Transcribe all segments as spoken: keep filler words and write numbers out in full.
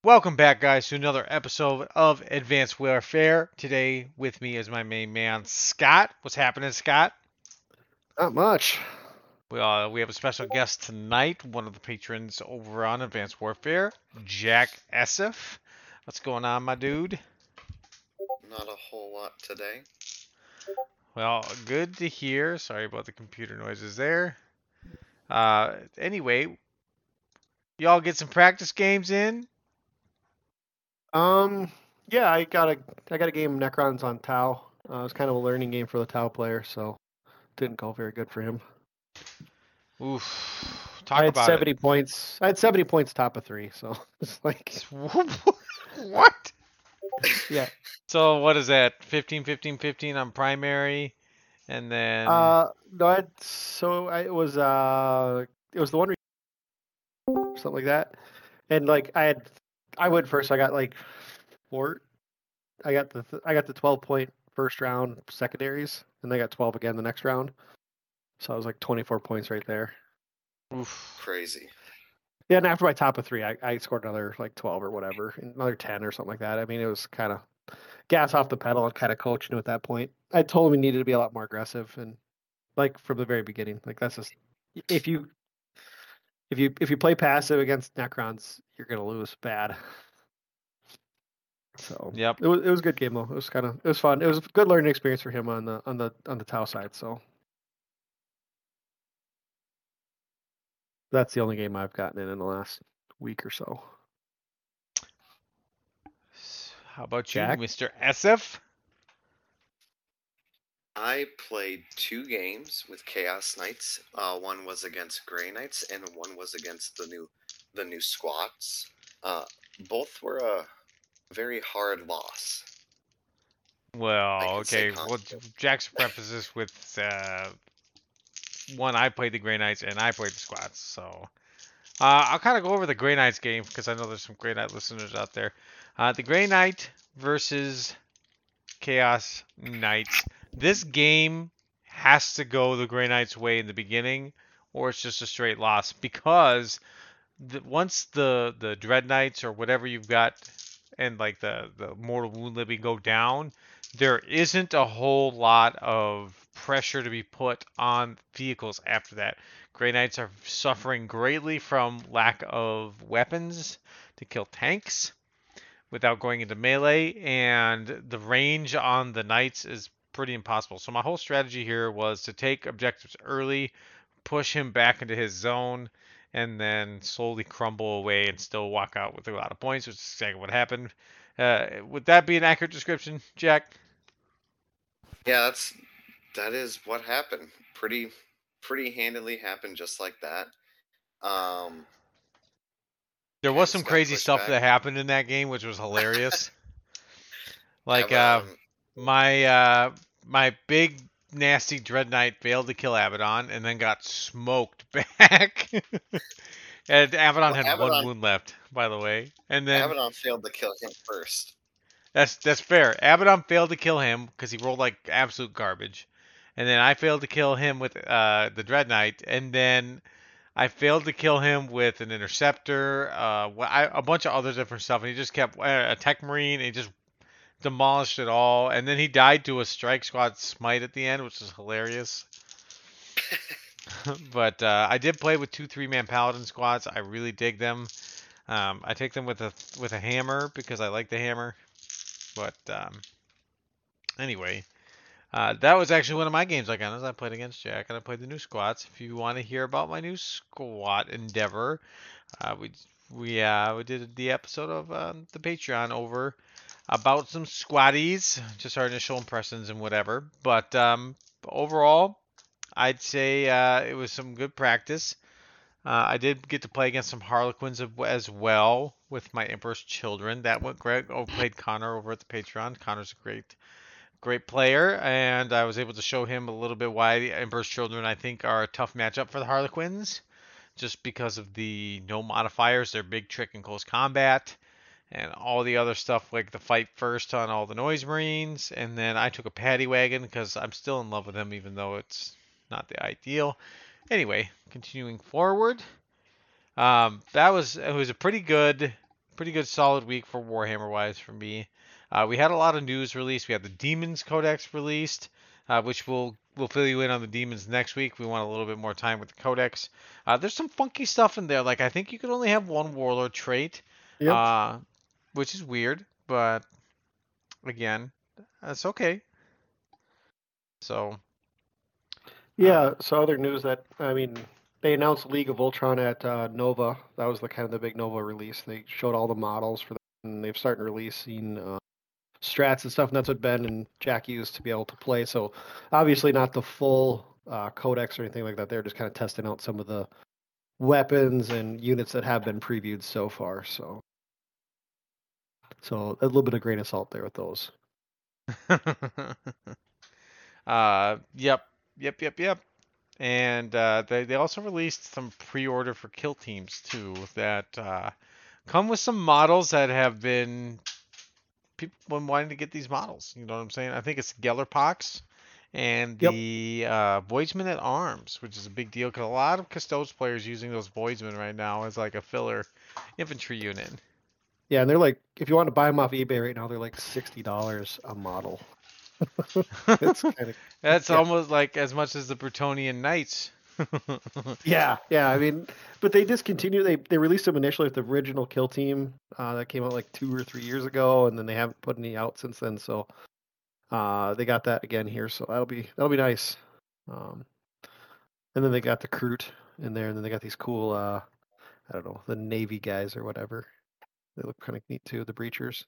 Welcome back, guys, to another episode of Advanced Warfare. Today, with me is my main man, Scott. What's happening, Scott? Not much. We, uh, we have a special guest tonight, one of the patrons over on Advanced Warfare, Jack Esif. What's going on, my dude? Not a whole lot today. Well, good to hear. Sorry about the computer noises there. Uh, anyway, y'all get some practice games in? Um, yeah, I got a I got a game of Necrons on Tau. Uh, it was kind of a learning game for the Tau player, so didn't go very good for him. Oof. I Talk had about seventy points. I had seventy points top of three, so it's like it. What? yeah. So what is that? fifteen, fifteen, fifteen on primary, and then Uh, no, I had, so I, it was uh it was the one re- something like that, and like I had I went first. I got like four. I got the th- I got the twelve point first round secondaries, and they got twelve again the next round. So I was like twenty-four points right there. oof. Crazy. Yeah, and after my top of three, I, I scored another like twelve or whatever, another ten or something like that. I mean, it was kind of gas off the pedal and kind of coaching at that point. I told him he needed to be a lot more aggressive, and like from the very beginning, like that's just if you if you if you play passive against Necrons, you're gonna lose bad. So Yep. it was it was a good game though. It was kind of it was fun. It was a good learning experience for him on the on the on the Tau side. So that's the only game I've gotten in in the last week or so. How about Jack? you, Mister Esif? I played two games with Chaos Knights. Uh, one was against Grey Knights, and one was against the new the new Squats. Uh, both were a very hard loss. Well, I can say okay. Well, confident. Jack's preface this with uh, one. I played the Grey Knights and I played the Squats, so uh, I'll kind of go over the Grey Knights game because I know there's some Grey Knight listeners out there. Uh, the Grey Knight versus Chaos Knights. This game has to go the Grey Knights' way in the beginning, or it's just a straight loss because the, once the the Dread Knights or whatever you've got and like the the Mortal Wound Living go down, there isn't a whole lot of pressure to be put on vehicles after that. Grey Knights are suffering greatly from lack of weapons to kill tanks without going into melee, and the range on the Knights is pretty impossible. So my whole strategy here was to take objectives early, push him back into his zone, and then slowly crumble away and still walk out with a lot of points, which is exactly what happened. Uh, would that be an accurate description, Jack? Yeah, that's that is what happened. Pretty pretty handily happened just like that. Um, There kind was of some just got crazy pushed stuff back. that happened in that game, which was hilarious. Like uh, Abaddon, my uh, my big nasty Dread Knight failed to kill Abaddon and then got smoked back. And Abaddon well, had one Abaddon wound left, by the way. And then Abaddon failed to kill him first. that's that's fair. Abaddon failed to kill him because he rolled like absolute garbage. And then I failed to kill him with uh, the Dread Knight. And then I failed to kill him with an interceptor, uh, wh- I, a bunch of other different stuff. And he just kept uh, a tech marine. And he just demolished it all. And then he died to a strike squad smite at the end, which is hilarious. But uh, I did play with two three man paladin squads. I really dig them. Um, I take them with a with a hammer because I like the hammer. But um, anyway, uh, that was actually one of my games I got as I played against Jack and I played the new squats. If you want to hear about my new squat endeavor, uh, we we uh, we did the episode of uh, the Patreon over about some squatties, just our initial impressions and whatever. But um, overall, I'd say uh, it was some good practice. Uh, I did get to play against some Harlequins as well with my Emperor's Children. That went great. Oh, played Connor over at the Patreon. Connor's a great, great player, and I was able to show him a little bit why the Emperor's Children I think are a tough matchup for the Harlequins, just because of the no modifiers, their big trick in close combat, and all the other stuff like the fight first on all the Noise Marines, and then I took a Paddy Wagon because I'm still in love with him even though it's not the ideal. Anyway, continuing forward. Um, that was it was a pretty good pretty good solid week for Warhammer wise for me. Uh, we had a lot of news released. We had the Demons Codex released, uh, which we'll we'll fill you in on the Demons next week. We want a little bit more time with the Codex. Uh, there's some funky stuff in there. Like I think you could only have one Warlord trait, Yep. uh, which is weird, but again, that's okay. So Yeah. uh, So other news that I mean, they announced League of Ultron at uh, Nova. That was the kind of the big Nova release. They showed all the models for that, and they've started releasing uh, strats and stuff. And that's what Ben and Jack used to be able to play. So obviously not the full uh, codex or anything like that. They're just kind of testing out some of the weapons and units that have been previewed so far. So, so a little bit of grain of salt there with those. uh, yep, yep, yep, yep. And uh, they they also released some pre-order for Kill Teams too that uh, come with some models that have been people been wanting to get these models. You know what I'm saying? I think it's Gellerpox and Yep. the uh, Voidsman at Arms, which is a big deal because a lot of Custodes players using those Voidsmen right now as like a filler infantry unit. Yeah, and they're like, if you want to buy them off eBay right now, they're like sixty dollars a model. It's kind of That's yeah. almost like as much as the Bretonnian Knights. yeah, yeah. I mean, but they discontinued. They they released them initially with the original Kill Team uh, that came out like two or three years ago, and then they haven't put any out since then. So uh, they got that again here. So that'll be that'll be nice. Um, and then they got the Kroot in there, and then they got these cool. Uh, I don't know, the Navy guys or whatever. They look kind of neat too. The Breachers.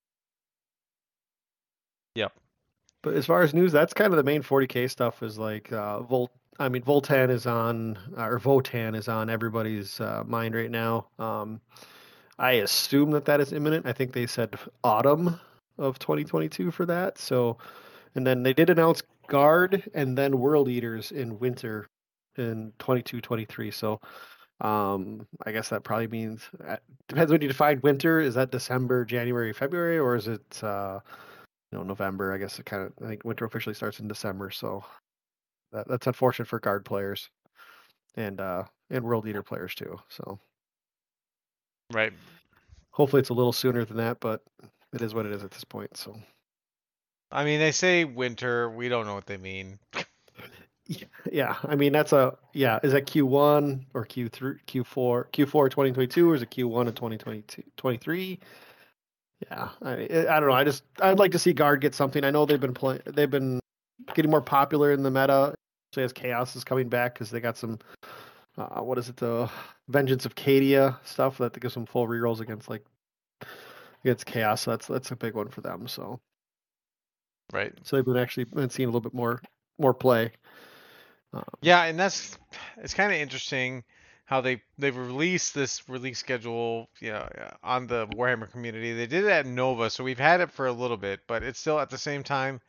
Yep. But as far as news, that's kind of the main forty K stuff. Is like uh, Volt. I mean, Voltan is on, or Votan is on everybody's uh, mind right now. Um, I assume that that is imminent. I think they said autumn of twenty twenty-two for that. So, and then they did announce Guard and then World Eaters in winter in twenty-two twenty-three. So, um, I guess that probably means uh, depends when you define winter. Is that December, January, February, or is it uh, you know November? I guess it kind of. I think winter officially starts in December. So. That, that's unfortunate for guard players and uh, and World Eater players too. So Right. hopefully it's a little sooner than that, but it is what it is at this point. So I mean, they say winter. We don't know what they mean. yeah, I mean that's a yeah. Is that Q one or Q three, Q four, Q four twenty twenty-two, or is it Q one of twenty twenty-two, twenty-three? Yeah, I I don't know. I just I'd like to see guard get something. I know they've been playing. They've been getting more popular in the meta. So as Chaos is coming back because they got some, uh, what is it, the Vengeance of Cadia stuff that gives them full rerolls against like against Chaos. So that's that's a big one for them. So Right. so they've been actually been seeing a little bit more more play. Um, Yeah, and that's it's kind of interesting how they they've released this release schedule, you know, on the Warhammer community. They did it at Nova, so we've had it for a little bit, but it's still at the same time.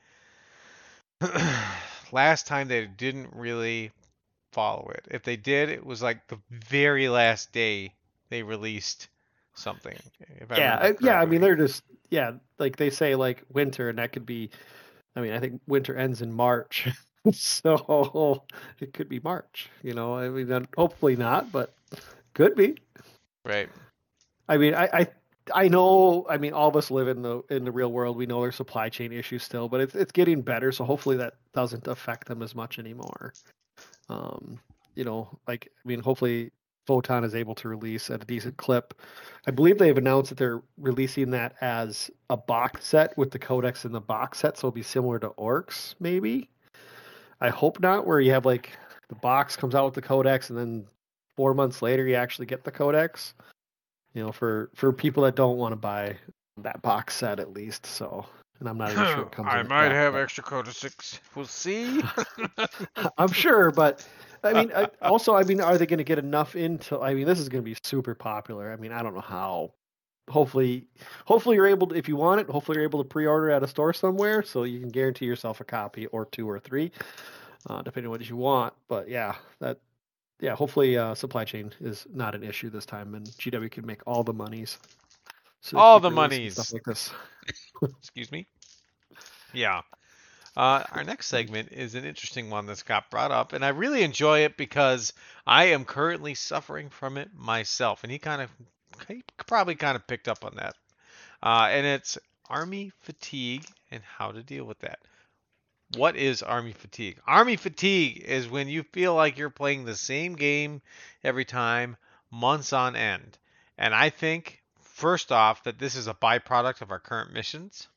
Last time they didn't really follow it. If they did, it was like the very last day they released something. If I yeah, remember I, yeah. I correctly. mean, they're just yeah, like they say like winter, and that could be. I mean, I think winter ends in March, so it could be March. You know, I mean, then hopefully not, but could be. Right. I mean, I, I I know. I mean, all of us live in the in the real world. We know there's supply chain issues still, but it's it's getting better. So hopefully that doesn't affect them as much anymore. Um, you know, like I mean, hopefully Photon is able to release at a decent clip. I believe they've announced that they're releasing that as a box set with the codex in the box set, so it'll be similar to Orcs, maybe. I hope not, where you have like the box comes out with the codex, and then four months later you actually get the codex. You know, for for people that don't want to buy that box set at least. So, and I'm not even sure it comes. I in might that, have but... extra code of six. We'll see. I'm sure, but I mean, I, also, I mean, are they going to get enough into? I mean, this is going to be super popular. I mean, I don't know how. Hopefully, hopefully you're able to, if you want it, hopefully you're able to pre-order at a store somewhere, so you can guarantee yourself a copy or two or three, uh, depending on what you want. But yeah, that. Yeah, hopefully uh, supply chain is not an issue this time, and G W can make all the monies. So All keep the releasing monies. stuff like this. Excuse me. Yeah. Uh, our next segment is an interesting one that's got brought up, and I really enjoy it because I am currently suffering from it myself. And he kind of he probably kind of picked up on that. Uh, and it's army fatigue and how to deal with that. What is army fatigue? Army fatigue is when you feel like you're playing the same game every time, months on end. And I think, first off, that this is a byproduct of our current missions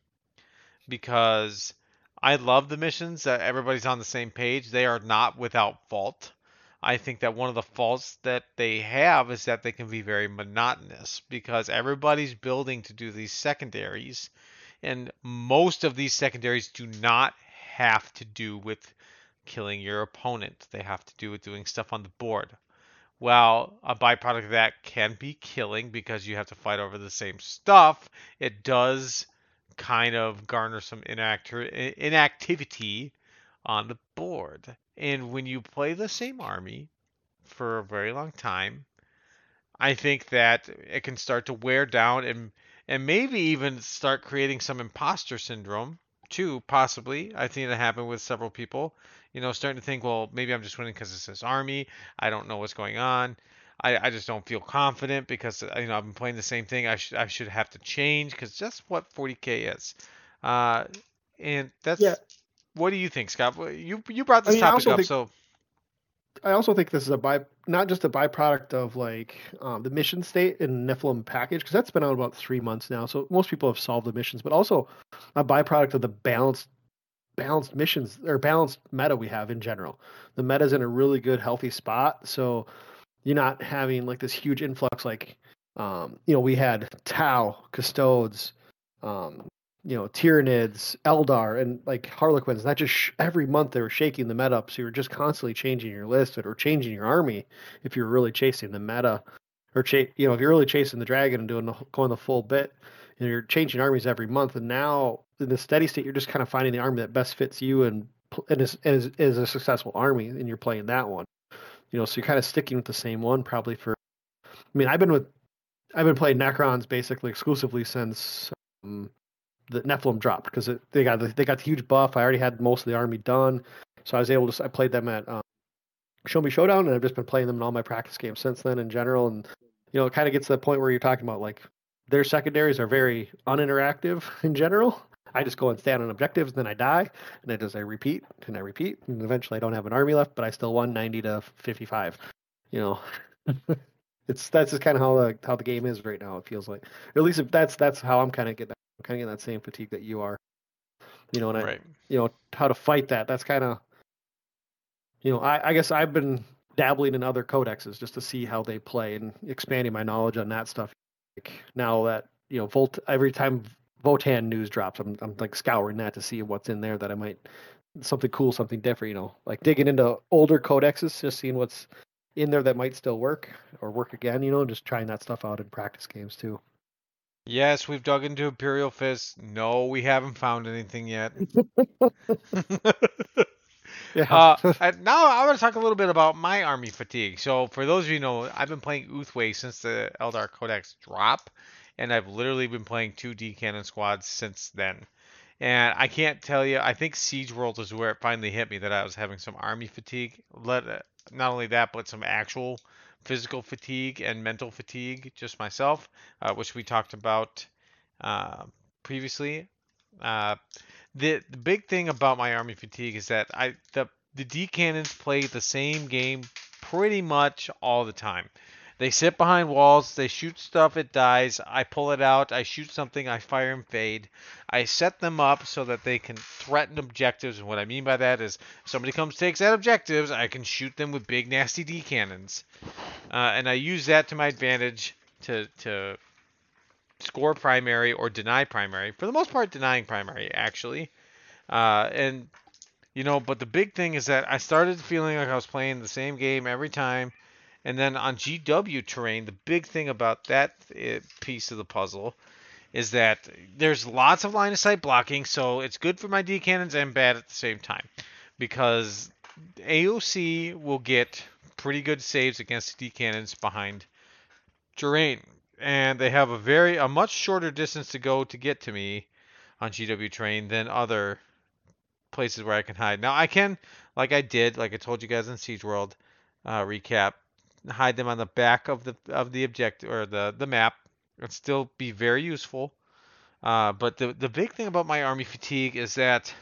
because I love the missions that everybody's on the same page. They are not without fault. I think that one of the faults that they have is that they can be very monotonous because everybody's building to do these secondaries, and most of these secondaries do not have to do with killing your opponent. They have to do with doing stuff on the board. Well, a byproduct of that can be killing because you have to fight over the same stuff. It does kind of garner some inacti- inactivity on the board. And when you play the same army for a very long time, I think that it can start to wear down and and maybe even start creating some imposter syndrome too, possibly. I think that happened with several people. You know, starting to think, well, maybe I'm just winning because it's this army. I don't know what's going on. I, I just don't feel confident because you know I've been playing the same thing. I should I should have to change because that's what forty K is. Uh, and that's Yeah, what do you think, Scott? Well, You you brought I this mean, I topic also up, think so I also think this is a by not just a byproduct of like um, the mission state and Nephilim package because that's been out about three months now. So most people have solved the missions, but also a byproduct of the balanced balanced missions or balanced meta we have in general. The meta's in a really good healthy spot, so you're not having like this huge influx like um, you know we had Tau, Custodes, um, you know Tyranids, Eldar, and like Harlequins. That just sh- every month they were shaking the meta up, so you're just constantly changing your list or changing your army if you're really chasing the meta, or cha- you know if you're really chasing the dragon and doing the, going the full bit. You know, you're changing armies every month, and now in the steady state, you're just kind of finding the army that best fits you and and is is, is a successful army, and you're playing that one. You know, so you're kind of sticking with the same one probably for. I mean, I've been with I've been playing Necrons basically exclusively since um, the Nephilim dropped because they got the, they got the huge buff. I already had most of the army done, so I was able to. I played them at um, Show Me Showdown, and I've just been playing them in all my practice games since then in general. And you know, it kind of gets to the point where you're talking about like their secondaries are very uninteractive in general. I just go and stand on objectives, then I die, and it does I repeat and I repeat, and eventually I don't have an army left, but I still won ninety to fifty-five. You know, it's that's just kind of how the how the game is right now. It feels like, or at least if that's that's how I'm kind of getting I'm kind of getting that same fatigue that you are. You know, and I, right. you know, how to fight that. That's kind of, you know, I, I guess I've been dabbling in other codexes just to see how they play and expanding my knowledge on that stuff. Like now that you know, Volt every time Votan news drops, I'm I'm like scouring that to see what's in there that I might something cool, something different. You know, like digging into older codexes, just seeing what's in there that might still work or work again. You know, just trying that stuff out in practice games too. Yes, we've dug into Imperial Fist. No, we haven't found anything yet. Yeah. uh, I, now I want to talk a little bit about my army fatigue. So for those of you who know, I've been playing Uthway since the Eldar Codex drop, and I've literally been playing two D cannon squads since then. And I can't tell you, I think Siege World is where it finally hit me that I was having some army fatigue. Let uh, not only that, but some actual physical fatigue and mental fatigue, just myself, uh, which we talked about uh, previously. Uh, the the big thing about my army fatigue is that I the the D cannons play the same game pretty much all the time. They sit behind walls, they shoot stuff, it dies. I pull it out, I shoot something, I fire and fade. I set them up so that they can threaten objectives, and what I mean by that is if somebody comes takes out objectives, I can shoot them with big nasty D cannons, uh, and I use that to my advantage to to score primary or deny primary. For the most part, denying primary actually. Uh, and you know, but the big thing is that I started feeling like I was playing the same game every time. And then on G W terrain, the big thing about that uh, piece of the puzzle is that there's lots of line of sight blocking, so it's good for my D cannons and bad at the same time because A O C will get pretty good saves against D cannons behind terrain, and they have a very a much shorter distance to go to get to me on G W terrain than other places where I can hide. Now I can, like I did, like I told you guys in Siege World uh, recap, hide them on the back of the of the object or the the map and still be very useful. Uh, but the the big thing about my army fatigue is that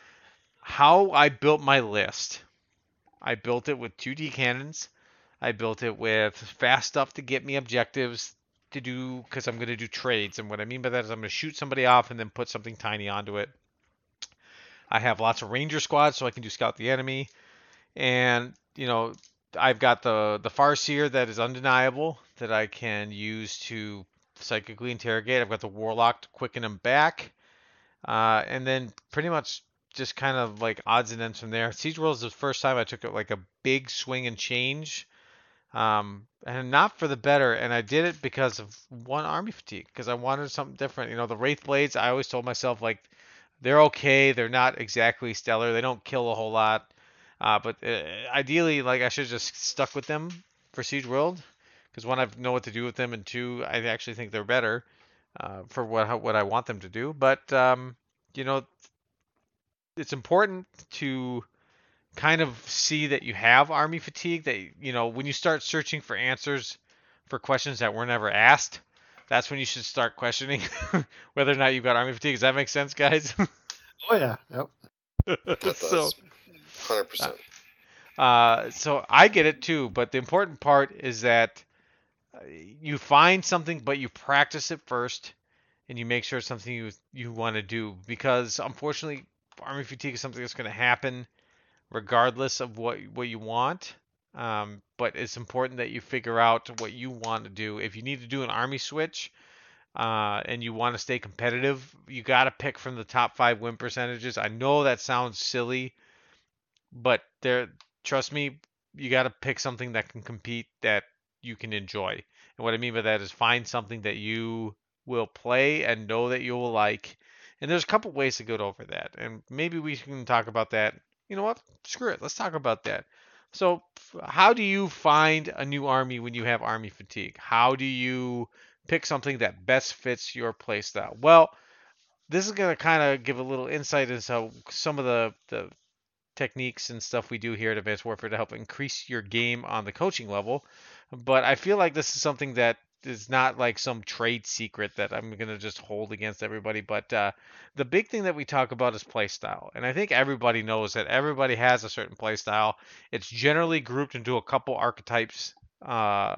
how I built my list. I built it with two D cannons. I built it with fast stuff to get me objectives to do because I'm going to do trades. And what I mean by that is I'm going to shoot somebody off and then put something tiny onto it. I have lots of ranger squads so I can do scout the enemy. And, you know, I've got the, the Farseer that is undeniable that I can use to psychically interrogate. I've got the Warlock to quicken them back. Uh, and then pretty much just kind of like odds and ends from there. Siege World is the first time I took it like a big swing and change. Um, and not for the better. And I did it because of one army fatigue, because I wanted something different. You know, the Wraith Blades, I always told myself, like, they're okay. They're not exactly stellar. They don't kill a whole lot. Uh, but uh, ideally, like, I should have just stuck with them for Siege World, because one, I know what to do with them, and two, I actually think they're better uh, for what what I want them to do. But um, you know, it's important to kind of see that you have army fatigue. That, you know, when you start searching for answers for questions that were never asked, that's when you should start questioning whether or not you've got army fatigue. Does that make sense, guys? Oh yeah. Yep. That does. so, one hundred percent. uh, so I get it too, but the important part is that uh, you find something, but you practice it first, and you make sure it's something you you want to do. Because unfortunately, army fatigue is something that's going to happen regardless of what what you want. Um, but it's important that you figure out what you want to do. If you need to do an army switch, uh, and you want to stay competitive, you got to pick from the top five win percentages. I know that sounds silly, but there, trust me, you got to pick something that can compete, that you can enjoy. And what I mean by that is find something that you will play and know that you will like. And there's a couple ways to go over that, and maybe we can talk about that. You know what? Screw it. Let's talk about that. So, how do you find a new army when you have army fatigue? How do you pick something that best fits your playstyle? Well, this is going to kind of give a little insight into some of the, the techniques and stuff we do here at Advanced Warfare to help increase your game on the coaching level. But I feel like this is something that is not like some trade secret that I'm going to just hold against everybody. But uh, the big thing that we talk about is play style. And I think everybody knows that everybody has a certain play style. It's generally grouped into a couple archetypes uh,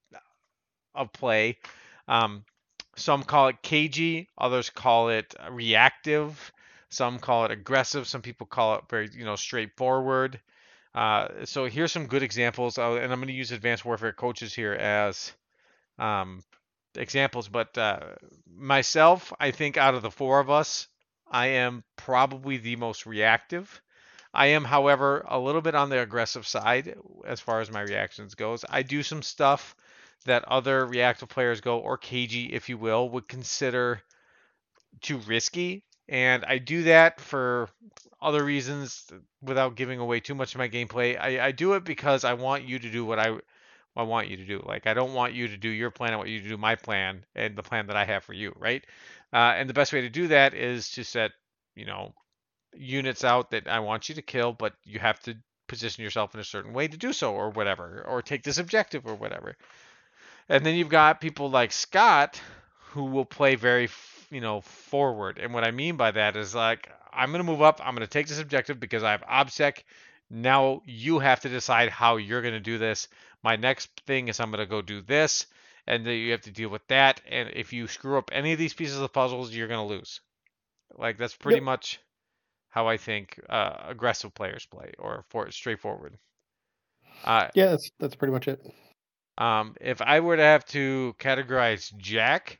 of play. Um, some call it cagey, others call it reactive, some call it aggressive, some people call it very, you know, straightforward. Uh, so here's some good examples, uh, and I'm going to use Advanced Warfare coaches here as um, examples. But uh, myself, I think out of the four of us, I am probably the most reactive. I am, however, a little bit on the aggressive side as far as my reactions goes. I do some stuff that other reactive players go, or cagey, if you will, would consider too risky. And I do that for other reasons without giving away too much of my gameplay. I, I do it because I want you to do what I, I want you to do. Like, I don't want you to do your plan. I want you to do my plan and the plan that I have for you, right? Uh, and the best way to do that is to set, you know, units out that I want you to kill, but you have to position yourself in a certain way to do so, or whatever, or take this objective or whatever. And then you've got people like Scott who will play very, you know, forward. And what I mean by that is, like, I'm going to move up. I'm going to take this objective because I have OBSEC. Now you have to decide how you're going to do this. My next thing is I'm going to go do this. And then you have to deal with that. And if you screw up any of these pieces of puzzles, you're going to lose. Like, that's pretty Yep. much how I think uh, aggressive players play, or for straightforward. Uh, Yeah, that's that's pretty much it. Um, if I were to have to categorize Jack,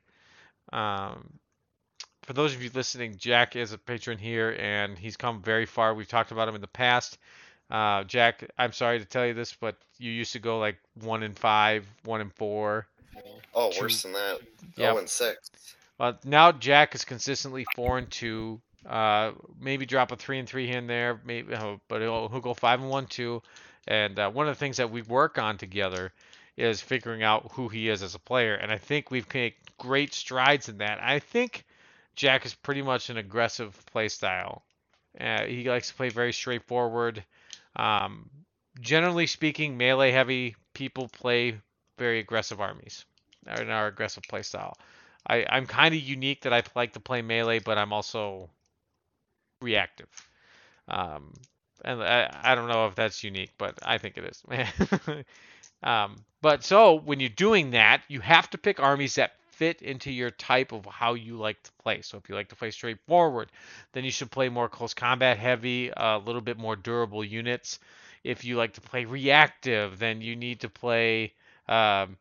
um, for those of you listening, Jack is a patron here, and he's come very far. We've talked about him in the past. Uh, Jack, I'm sorry to tell you this, but you used to go like one in five, one in four. Oh, two- worse than that. Yep. Oh, and six. Well, now Jack is consistently four and two. Uh, maybe drop a three and three here and there, maybe, uh, but he'll, he'll go five and one too. And uh, one of the things that we work on together is figuring out who he is as a player, and I think we've made great strides in that. I think Jack is pretty much an aggressive play style. Uh, he likes to play very straightforward. Um, generally speaking, melee heavy, people play very aggressive armies in our aggressive play style. I, I'm kind of unique that I like to play melee, but I'm also reactive. Um, and I, I don't know if that's unique, but I think it is. um, but so when you're doing that, you have to pick armies that fit into your type of how you like to play. So if you like to play straightforward, then you should play more close combat heavy, a little bit more durable units. If you like to play reactive, then you need to play um,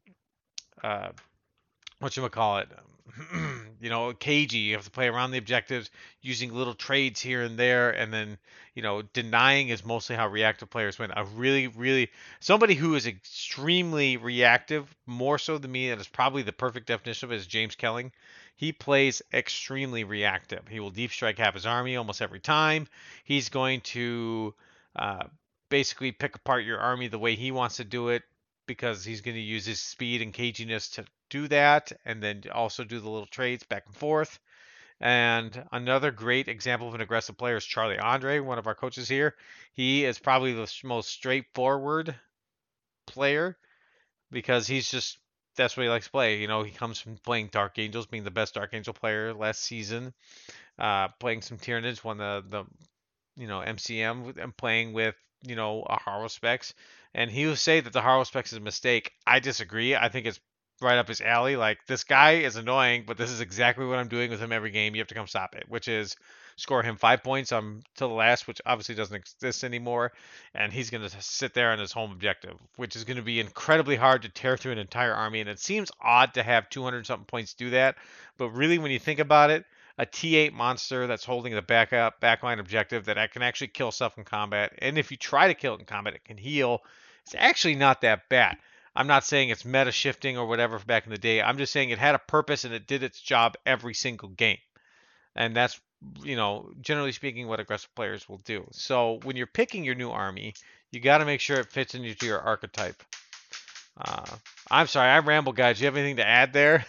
uh, whatchamacallit, you know, cagey. You have to play around the objectives using little trades here and there, and then, you know, denying is mostly how reactive players win. A really, really, somebody who is extremely reactive, more so than me, and is probably the perfect definition of it, is James Kelling. He plays extremely reactive. He will deep strike half his army almost every time. He's going to uh, basically pick apart your army the way he wants to do it, because he's going to use his speed and caginess to do that, and then also do the little trades back and forth. And another great example of an aggressive player is Charlie Andre, one of our coaches here. He is probably the most straightforward player because he's just, that's what he likes to play. You know, he comes from playing Dark Angels, being the best Dark Angel player last season, uh, playing some Tyranids, won the, the you know, M C M, and playing with, you know, a Haruspex. And he will say that the Haruspex is a mistake. I disagree. I think it's right up his alley. Like, this guy is annoying, but this is exactly what I'm doing with him every game. You have to come stop it, which is score him five points um to the last, which obviously doesn't exist anymore. And he's going to sit there on his home objective, which is going to be incredibly hard to tear through an entire army. And it seems odd to have two hundred something points do that. But really, when you think about it, a T eight monster that's holding the backup backline objective that can actually kill stuff in combat, and if you try to kill it in combat, it can heal. It's actually not that bad. I'm not saying it's meta shifting or whatever back in the day. I'm just saying it had a purpose and it did its job every single game. And that's, you know, generally speaking, what aggressive players will do. So when you're picking your new army, you got to make sure it fits into your archetype. Uh, I'm sorry, I ramble, guys. Do you have anything to add there?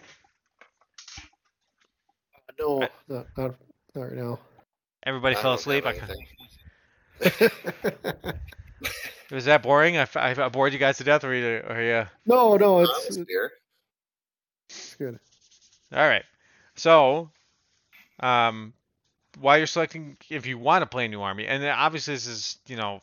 No, not, not, not right now. Everybody I fell don't asleep. have I, anything. was that boring? I, I bored you guys to death, or, you, or yeah? No, no, That it's, was beer. it's good. All right. So, um, while you're selecting, if you want to play a new army, and then obviously this is, you know,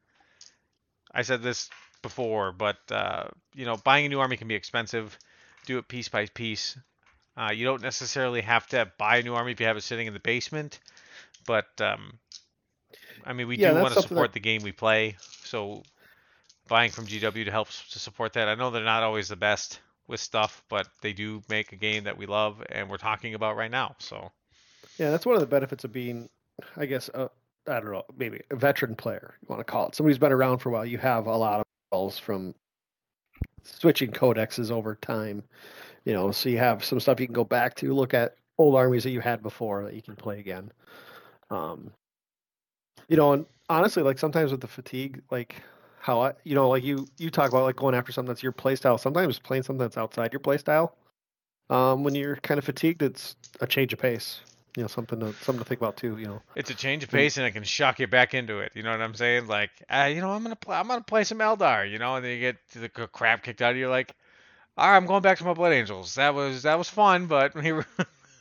I said this before, but uh, you know, buying a new army can be expensive. Do it piece by piece. Uh, you don't necessarily have to buy a new army if you have it sitting in the basement, but um, I mean, we Yeah, do that's want to something support that- the game we play, so buying from G W to help s- to support that. I know they're not always the best with stuff, but they do make a game that we love and we're talking about right now. So Yeah, that's one of the benefits of being, I guess, uh, I don't know, maybe a veteran player, you want to call it. Somebody who's been around for a while. You have a lot of spells from switching codexes over time, you know, so you have some stuff you can go back to, look at old armies that you had before that you can play again. Um, you know, and honestly, like sometimes with the fatigue, like how I, you know, like you you talk about like going after something that's your playstyle. Sometimes playing something that's outside your playstyle, um, when you're kind of fatigued, it's a change of pace. You know, something to something to think about too. You know, it's a change of pace and it can shock you back into it. You know what I'm saying? Like, uh, you know, I'm gonna play, I'm gonna play some Eldar. You know, and then you get the c- crap kicked out of you. Like, all right, I'm going back to my Blood Angels. That was that was fun, but we were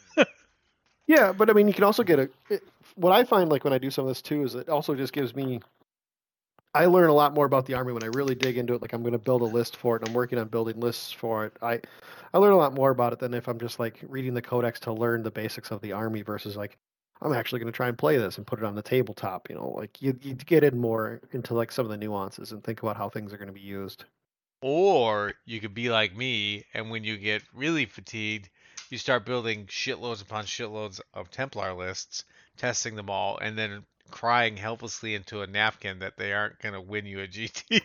yeah, but I mean, you can also get a. It, what I find like when I do some of this too is it also just gives me. I learn a lot more about the army when I really dig into it. Like I'm going to build a list for it, and I'm working on building lists for it. I, I learn a lot more about it than if I'm just like reading the codex to learn the basics of the army versus like I'm actually going to try and play this and put it on the tabletop. You know, like you you get in more into like some of the nuances and think about how things are going to be used. Or you could be like me, and when you get really fatigued, you start building shitloads upon shitloads of Templar lists, testing them all, and then crying helplessly into a napkin that they aren't going to win you a G T.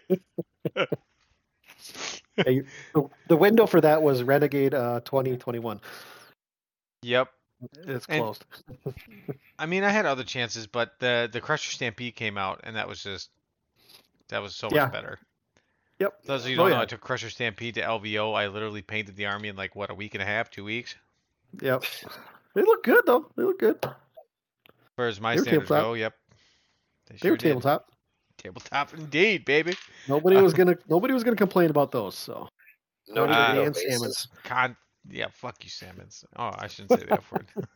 Yeah, you, the, the window for that was Renegade uh, twenty twenty-one. Yep. It's And- closed. I mean, I had other chances, but the the Crusher Stampede came out, and that was just that was so Yeah. much better. Yep. Those of you who Oh, don't know, yeah. I took Crusher Stampede to L V O. I literally painted the army in like what, a week and a half, two weeks. Yep. They look good though. They look good. Whereas my They were standards tabletop. go, yep. They They sure were did. tabletop. Tabletop indeed, baby. Nobody was gonna nobody was gonna complain about those. So No What need, Uh, no and basis. Salmons. Con. Yeah, fuck you, Salmons. Oh, I shouldn't say the F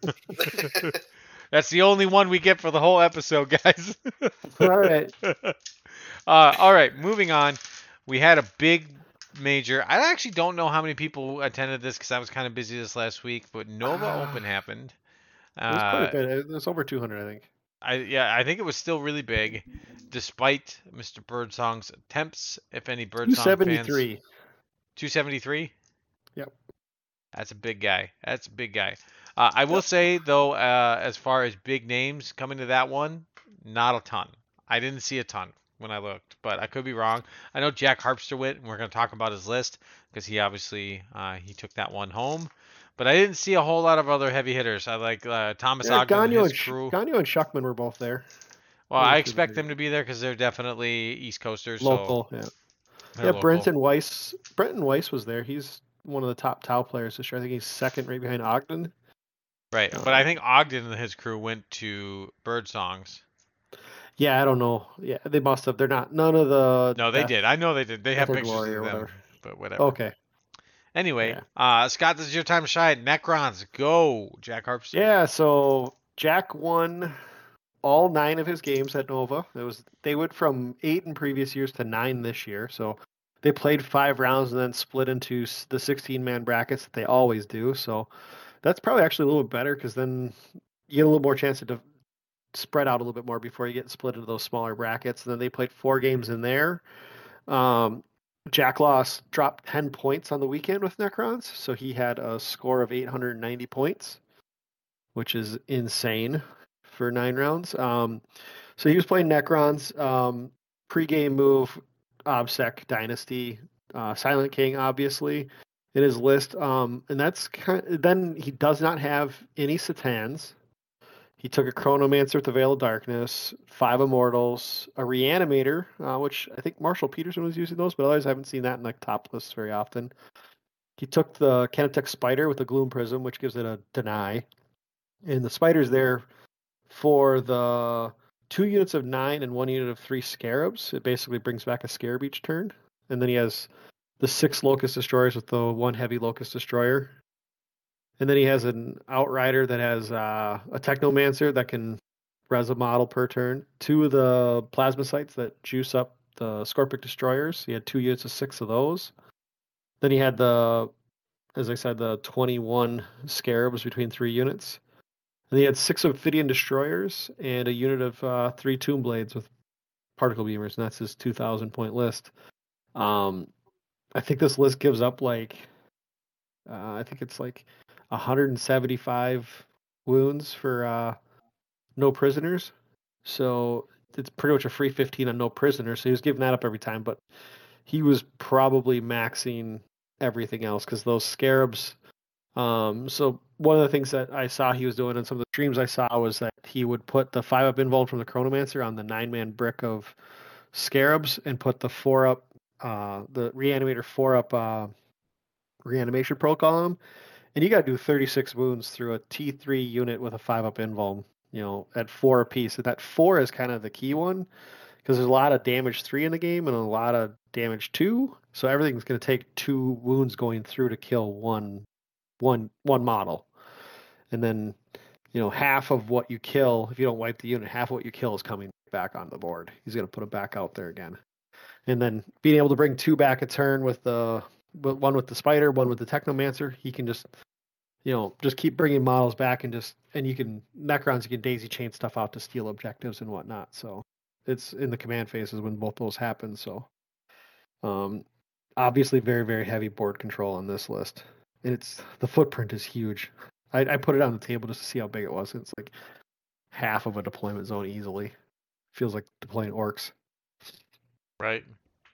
word. That's the only one we get for the whole episode, guys. All right. uh, all right, moving on. We had a big major. I actually don't know how many people attended this because I was kind of busy this last week, but Nova Ah. Open happened. It was quite a Uh, bit. It was over two hundred, I think. I yeah, I think it was still really big, despite Mister Birdsong's attempts. If any Birdsong fans, two seventy-three. two seventy-three. Yep. That's a big guy. That's a big guy. Uh, I will Yep. say though, uh, as far as big names coming to that one, not a ton. I didn't see a ton when I looked, but I could be wrong. I know Jack Harpster went, and we're going to talk about his list because he obviously uh, he took that one home. But I didn't see a whole lot of other heavy hitters. I like uh, Thomas Yeah, Ogden and Gagnon his and, Sh- crew. Gagnon and Shuckman were both there. Well, Those I are two expect big- them to be there because they're definitely East Coasters. Local, so yeah. they're Yeah, local. Brenton Weiss. Brenton Weiss was there. He's one of the top Tau players this year. I think he's second, right behind Ogden. Right, Uh, but I think Ogden and his crew went to Birdsongs. Yeah, I don't know. Yeah, they must have. They're not. None of the. No, they Death- did. I know they did. They have Death or pictures Glory of or them, whatever. but whatever. Okay. Anyway, Yeah. uh, Scott, this is your time to shine. Necrons, go. Jack Harpster. Yeah, so Jack won all nine of his games at Nova. It was they went from eight in previous years to nine this year. So they played five rounds and then split into s- the sixteen-man brackets that they always do. So that's probably actually a little bit better because then you get a little more chance to de- spread out a little bit more before you get split into those smaller brackets. And then they played four games in there. Um, Jack lost dropped ten points on the weekend with Necrons, so he had a score of eight hundred ninety points, which is insane for nine rounds. Um, so he was playing Necrons, um, pre-game move, Obsec Dynasty, uh, Silent King, obviously, in his list. Um, and that's kind of, then he does not have any Satans. He took a Chronomancer with the Veil of Darkness, five Immortals, a Reanimator, uh, which I think Marshall Peterson was using those, but otherwise I haven't seen that in like top lists very often. He took the Canatech Spider with the Gloom Prism, which gives it a deny. And the Spider's there for the two units of nine and one unit of three Scarabs. It basically brings back a Scarab each turn. And then he has the six Locust Destroyers with the one heavy Locust Destroyer. And then he has an Outrider that has uh, a Technomancer that can res a model per turn. Two of the Plasmacytes that juice up the Scorpic Destroyers. He had two units of six of those. Then he had the, as I said, the twenty-one Scarabs between three units. And he had six Ophidian Destroyers and a unit of uh, three Tomb Blades with Particle Beamers, and that's his two thousand point list. Um, I think this list gives up like, uh, I think it's like one hundred seventy-five wounds for uh, no prisoners. So it's pretty much a free fifteen on no prisoners. So he was giving that up every time, but he was probably maxing everything else because those Scarabs. Um, so one of the things that I saw he was doing in some of the streams I saw was that he would put the five up invuln from the Chronomancer on the nine man brick of Scarabs and put the four up, uh, the Reanimator four up uh, reanimation protocol on him. And you got to do thirty-six wounds through a T three unit with a five up invuln, you know, at four apiece. And that four is kind of the key one because there's a lot of damage three in the game and a lot of damage two. So everything's going to take two wounds going through to kill one, one, one model. And then, you know, half of what you kill, if you don't wipe the unit, half of what you kill is coming back on the board. He's going to put it back out there again. And then being able to bring two back a turn with the one with the Spider, one with the Technomancer, he can just, you know, just keep bringing models back and just, and you can, Necrons, you can daisy chain stuff out to steal objectives and whatnot. So it's in the command phases when both those happen. So um, obviously very, very heavy board control on this list. And it's, the footprint is huge. I, I put it on the table just to see how big it was. It's like half of a deployment zone easily. Feels like deploying orcs. Right.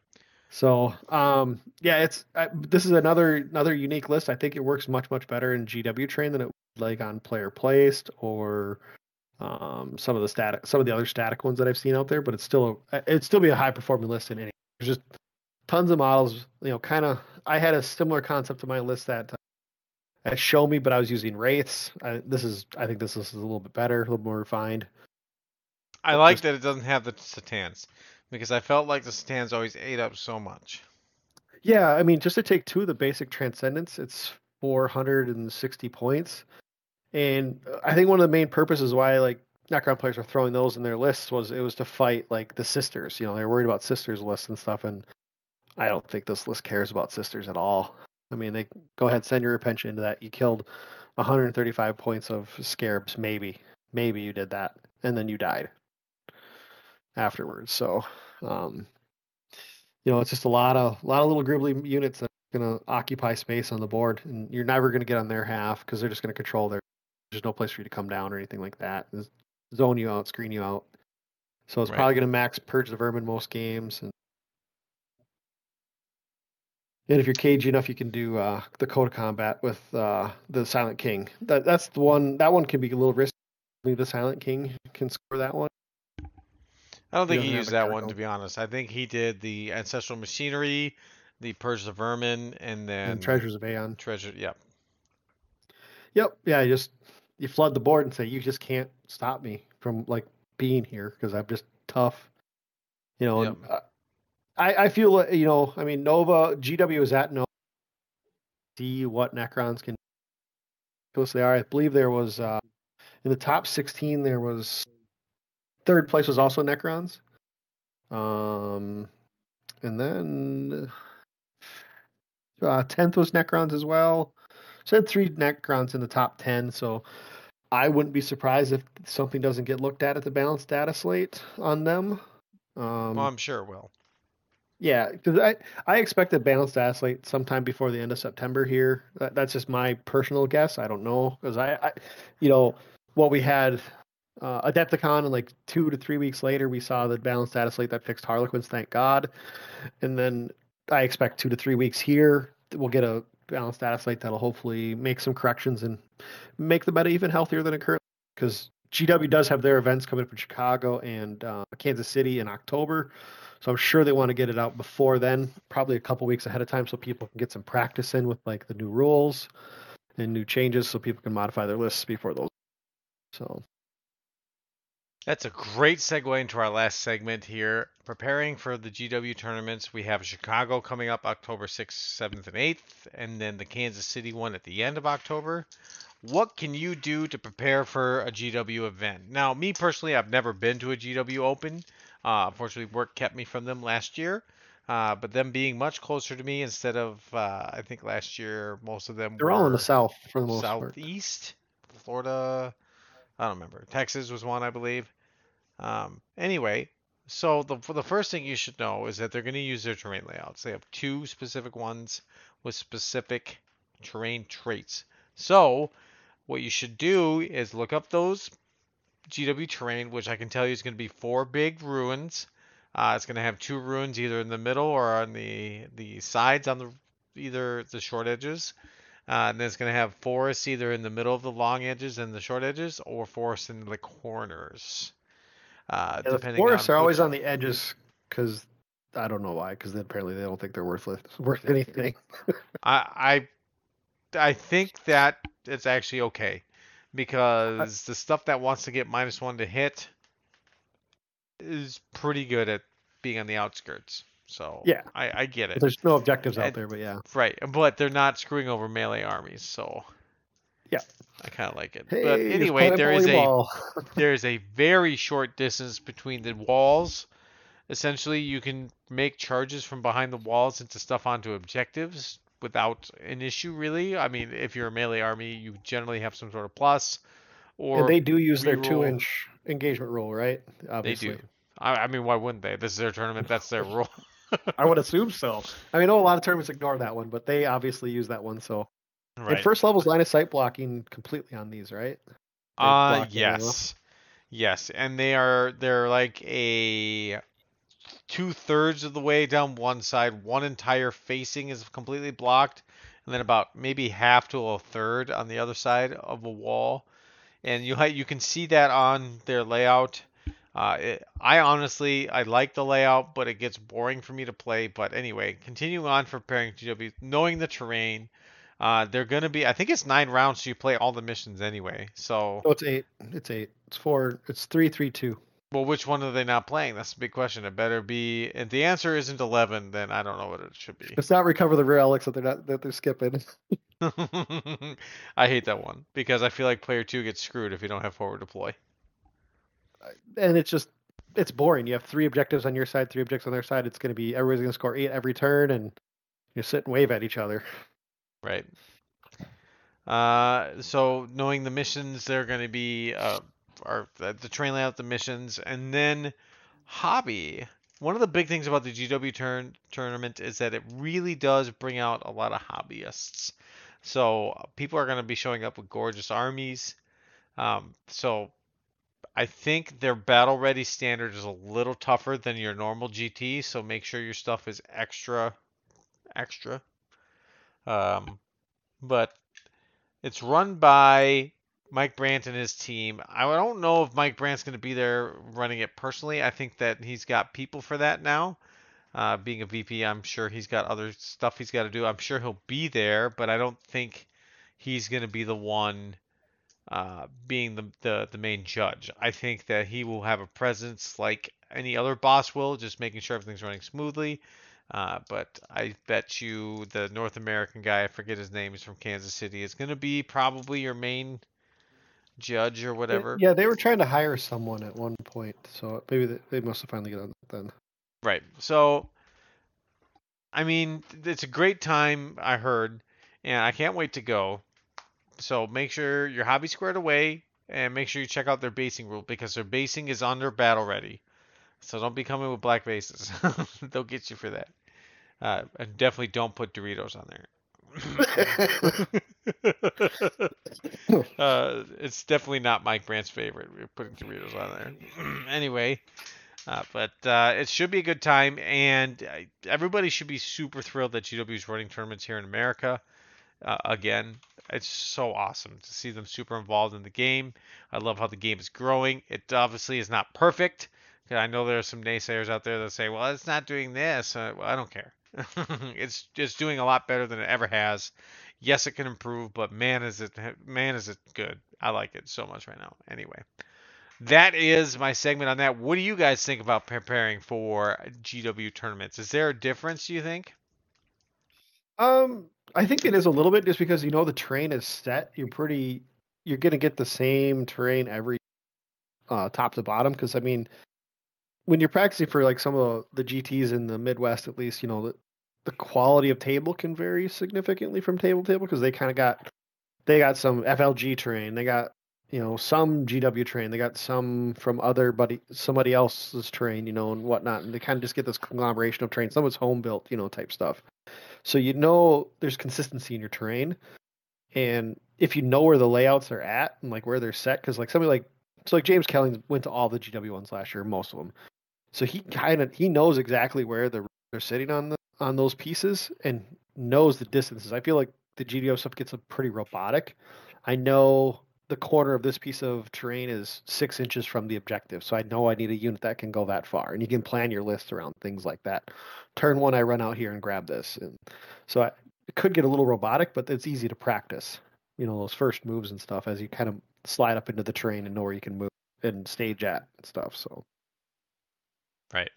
So, um, yeah, it's I, this is another another unique list. I think it works much much better in G W Train than it would like on Player Placed or um, some of the static some of the other static ones that I've seen out there. But it's still it'd still be a high performing list in any. There's just tons of models. You know, kind of. I had a similar concept to my list that uh, at Show Me, but I was using Wraiths. I, this is I think this list is a little bit better, a little more refined. I like that it doesn't have the Satans because I felt like the C'tans always ate up so much. Yeah, I mean, just to take two of the basic Transcendence, it's four hundred sixty points. And uh, I think one of the main purposes why like Necron players are throwing those in their lists was it was to fight like the sisters. You know, they're worried about sisters lists and stuff, and I don't think this list cares about sisters at all. I mean, they go ahead, send your pension into that. You killed one hundred thirty-five points of scarabs, maybe, maybe you did that, and then you died afterwards. So, um, you know, it's just a lot of a lot of little gribbly units that are going to occupy space on the board, and you're never going to get on their half because they're just going to control their. There's no place for you to come down or anything like that. Just zone you out, screen you out. So it's Right. probably going to max Purge the Vermin most games, and and if you're cagey enough, you can do uh, the Code of Combat with uh, the Silent King. That that's the one. That one can be a little risky. The Silent King can score that one. I don't think He he doesn't have used a that card one, out. to be honest. I think he did the Ancestral Machinery, the Purge the Vermin, and then And Treasures of Aeon. Treasure. Yep. Yep. Yeah. You just you flood the board and say you just can't stop me from like being here because I'm just tough. You know. Yep. And, uh, I I feel like, you know. I mean, Nova G W is at Nova. See what Necrons can. They are. I believe there was uh, in the top sixteen. There was third place was also Necrons. Um, and then uh, tenth was Necrons as well. So I had three Necrons in the top ten. So I wouldn't be surprised if something doesn't get looked at at the balanced data slate on them. Um, Well, I'm sure it will. Yeah, because I, I expect a balanced data slate sometime before the end of September here. That, that's just my personal guess. I don't know because I, I, you know, what we had uh, Adepticon and like two to three weeks later we saw the balanced data slate that fixed Harlequins. Thank God. And then I expect two to three weeks here we'll get a balanced data slate that'll hopefully make some corrections and make the meta even healthier than it currently. Because G W does have their events coming up in Chicago and uh, Kansas City in October. So I'm sure they want to get it out before then, probably a couple weeks ahead of time, so people can get some practice in with like the new rules and new changes, so people can modify their lists before those. So That's a great segue into our last segment here. Preparing for the G W tournaments, we have Chicago coming up October sixth, seventh, and eighth, and then the Kansas City one at the end of October. What can you do to prepare for a G W event? Now, me personally, I've never been to a G W Open. Uh, unfortunately, work kept me from them last year. Uh, but them being much closer to me instead of, uh, I think last year, most of them they're were all in the south for the most part. southeast, Florida. I don't remember. Texas was one, I believe. Um, anyway, so the the first thing you should know is that they're going to use their terrain layouts. They have two specific ones with specific terrain traits. So what you should do is look up those G W terrain, which I can tell you is going to be four big ruins. Uh, it's going to have two ruins either in the middle or on the the sides on the either the short edges. Uh, and then it's going to have forests either in the middle of the long edges and the short edges, or forests in the corners. Uh, Yeah, the depending forests on are always which, on the edges because I don't know why. Because apparently they don't think they're worthless, worth anything. I, I I think that it's actually okay because the stuff that wants to get minus one to hit is pretty good at being on the outskirts. So Yeah. I, I get But it. there's no objectives out And- there, but yeah. Right, but they're not screwing over melee armies, so Yeah. I kind of like it. Hey, but just anyway, play there is a volleyball. there is a very short distance between the walls. Essentially, you can make charges from behind the walls into stuff onto objectives without an issue, really. I mean, if you're a melee army, you generally have some sort of plus. Or And they do use their reroll. two-inch engagement rule, right? They Obviously. do. I, I mean, why wouldn't they? This is their tournament. That's their rule. I would assume so. I mean, I know a lot of tournaments ignore that one, but they obviously use that one. So, Right. and first level's line of sight blocking completely on these, right? They Uh, block everything else. yes. Yes, and they are they're like a two thirds of the way down one side. One entire facing is completely blocked, and then about maybe half to a third on the other side of a wall. And you ha- you can see that on their layout. Uh, it, I honestly I like the layout, but it gets boring for me to play. But anyway, continuing on for preparing G W, knowing the terrain. Uh, they're gonna be. I think it's nine rounds, so you play all the missions anyway. So Oh, it's eight. It's eight. It's four. It's three, three, two. Well, which one are they not playing? That's the big question. It better be. If the answer isn't eleven, then I don't know what it should be. It's not recover the relics that they're not that they're skipping. I hate that one because I feel like player two gets screwed if you don't have forward deploy. And it's just it's boring. You have three objectives on your side, three objectives on their side. It's going to be everybody's going to score eight every turn, and you sit and wave at each other. Right. Uh, so knowing the missions, they're going to be uh, are the train layout, the missions, and then hobby. One of the big things about the G W turn tournament is that it really does bring out a lot of hobbyists. So people are going to be showing up with gorgeous armies. Um, so I think their battle ready standard is a little tougher than your normal G T. So make sure your stuff is extra, extra. Um, but it's run by Mike Brandt and his team. I don't know if Mike Brandt's going to be there running it personally. I think that he's got people for that now. Uh, being a V P, I'm sure he's got other stuff he's got to do. I'm sure he'll be there, but I don't think he's going to be the one uh, being the, the, the main judge. I think that he will have a presence like any other boss will, just making sure everything's running smoothly. Uh, but I bet you the North American guy, I forget his name, is from Kansas City, is going to be probably your main judge or whatever. Yeah, they were trying to hire someone at one point, so maybe they, they must have finally got on that then. Right. So, I mean, it's a great time, I heard, and I can't wait to go. So make sure your hobby squared away, and make sure you check out their basing rule, because their basing is under battle ready. So don't be coming with black bases. They'll get you for that. Uh, and definitely don't put Doritos on there. uh, it's definitely not Mike Brandt's favorite. We're putting Doritos on there. Anyway, uh, but uh, it should be a good time, and uh, everybody should be super thrilled that G W is running tournaments here in America. Uh, again, it's so awesome to see them super involved in the game. I love how the game is growing. It obviously is not perfect. I know there are some naysayers out there that say, well, it's not doing this. Uh, well, I don't care. it's it's doing a lot better than it ever has. Yes, it can improve, but man, is it man is it good. I like it so much right now. Anyway, that is my segment on that. What do you guys think about preparing for G W tournaments? Is there a difference, do you think? Um, I think it is a little bit, just because you know the terrain is set. You're pretty, you're gonna get the same terrain every uh, top to bottom. Because I mean, when you're practicing for like some of the G Ts in the Midwest, at least, you know, the, the quality of table can vary significantly from table to table, because they kind of got, they got some F L G terrain, they got, you know, some G W terrain, they got some from other buddy, somebody else's terrain, you know, and whatnot, and they kind of just get this conglomeration of terrain. Some of it's home built, you know, type stuff. So you know there's consistency in your terrain, and if you know where the layouts are at and like where they're set, because like somebody like so like James Kelly went to all the G W ones last year, most of them. So he kind of he knows exactly where they're they're sitting on the on those pieces and knows the distances. I feel like the G W stuff gets a pretty robotic. I know the corner of this piece of terrain is six inches from the objective, so I know I need a unit that can go that far, and you can plan your list around things like that. Turn one, I run out here and grab this, and so I, it could get a little robotic, but it's easy to practice. You know, those first moves and stuff as you kind of slide up into the terrain and know where you can move and stage at and stuff. So. Right.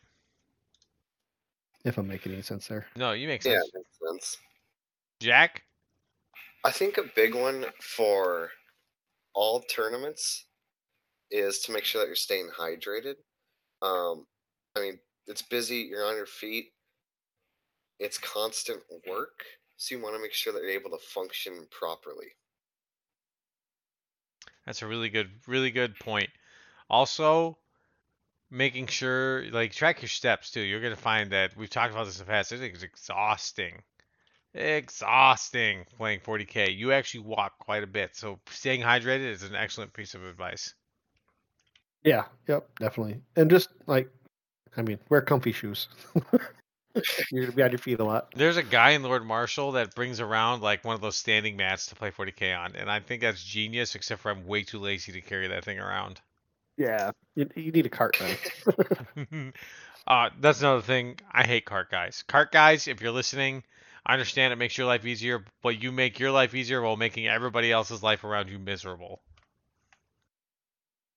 If I'm making any sense there. No, you make sense. Yeah, makes sense. Jack? I think a big one for all tournaments is to make sure that you're staying hydrated. Um, I mean, it's busy, you're on your feet, it's constant work, so you want to make sure that you're able to function properly. That's a really good, really good point. Also, making sure, like, track your steps too. You're going to find that we've talked about this in the past. It's exhausting. Exhausting playing forty K. You actually walk quite a bit. So staying hydrated is an excellent piece of advice. Yeah, yep, definitely. And just like, I mean, wear comfy shoes. You're going to be on your feet a lot. There's a guy in Lord Marshall that brings around like one of those standing mats to play forty K on. And I think that's genius, except for I'm way too lazy to carry that thing around. Yeah, you, you need a cart then. uh, that's another thing. I hate cart guys. Cart guys, if you're listening, I understand it makes your life easier, but you make your life easier while making everybody else's life around you miserable.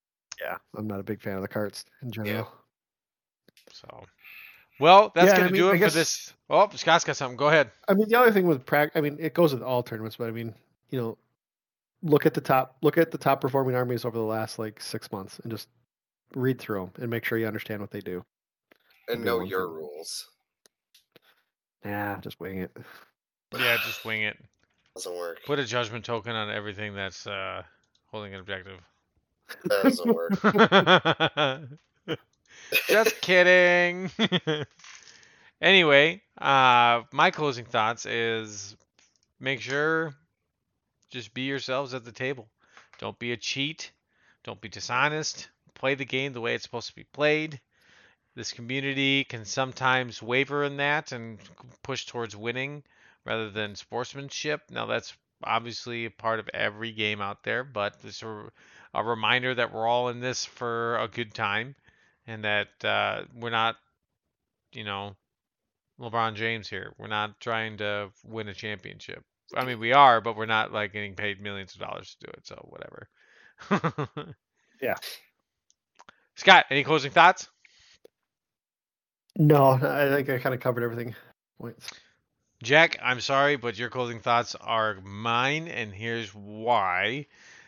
Yeah, I'm not a big fan of the carts in general. So, well, that's Yeah, gonna I mean, do I it for guess- this. Oh, Scott's got something. Go ahead. I mean, the other thing with practice, I mean, it goes with all tournaments, but I mean, you know, look at the top, look at the top performing armies over the last like six months, and just read through them and make sure you understand what they do. And Be know one your thing. rules. Nah, just wing it. Yeah, just wing it. Doesn't work. Put a judgment token on everything that's uh, holding an objective. That doesn't work. Just kidding. Anyway, uh, my closing thoughts is make sure just be yourselves at the table. Don't be a cheat. Don't be dishonest. Play the game the way it's supposed to be played. This community can sometimes waver in that and push towards winning rather than sportsmanship. Now, that's obviously a part of every game out there, but it's a, a reminder that we're all in this for a good time and that uh, we're not, you know, LeBron James here. We're not trying to win a championship. I mean, we are, but we're not like getting paid millions of dollars to do it. So whatever. Yeah. Scott, any closing thoughts? No, I think I kind of covered everything. Points. Jack, I'm sorry, but your closing thoughts are mine, and here's why.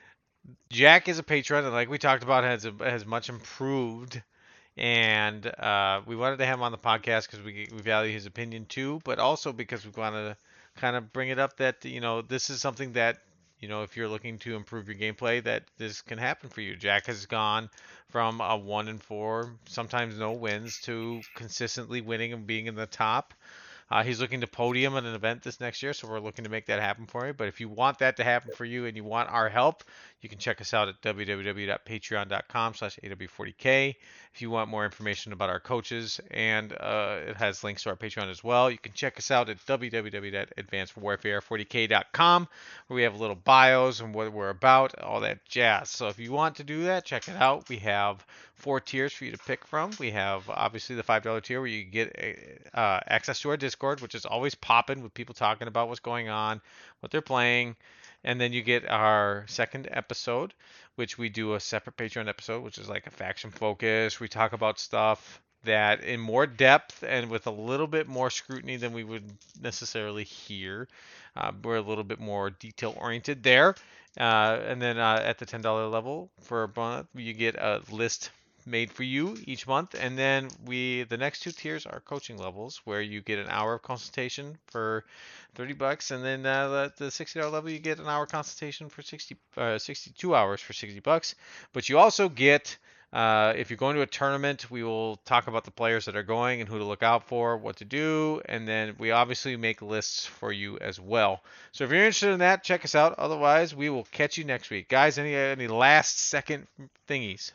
Jack is a patron, and like we talked about, has has much improved, and uh, we wanted to have him on the podcast because we we value his opinion too, but also because we want to kind of bring it up that you know this is something that you know if you're looking to improve your gameplay, that this can happen for you. Jack has gone from a one and four, sometimes no wins, to consistently winning and being in the top. Uh, he's looking to podium at an event this next year, so we're looking to make that happen for him. But if you want that to happen for you and you want our help, you can check us out at w w w dot patreon dot com slash A W forty K. If you want more information about our coaches, and uh, it has links to our Patreon as well, you can check us out at w w w dot advanced warfare forty k dot com, where we have little bios and what we're about, all that jazz. So if you want to do that, check it out. We have four tiers for you to pick from. We have obviously the five dollar tier where you get uh, access to our Discord, which is always popping with people talking about what's going on, what they're playing. And then you get our second episode, which we do a separate Patreon episode, which is like a faction focus. We talk about stuff that in more depth and with a little bit more scrutiny than we would necessarily hear. Uh, we're a little bit more detail oriented there. Uh, and then uh, at the ten dollar level for a month, you get a list made for you each month. And then we, the next two tiers are coaching levels, where you get an hour of consultation for thirty bucks, and then uh, the, the sixty dollar level, you get an hour consultation for sixty, uh, sixty-two hours for sixty bucks. But you also get, uh, if you're going to a tournament, we will talk about the players that are going and who to look out for, what to do, and then we obviously make lists for you as well. So if you're interested in that, check us out. Otherwise, we will catch you next week, guys. Any any last second thingies?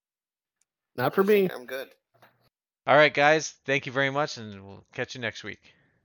Not for I me. think I'm good. All right, guys. Thank you very much, and we'll catch you next week.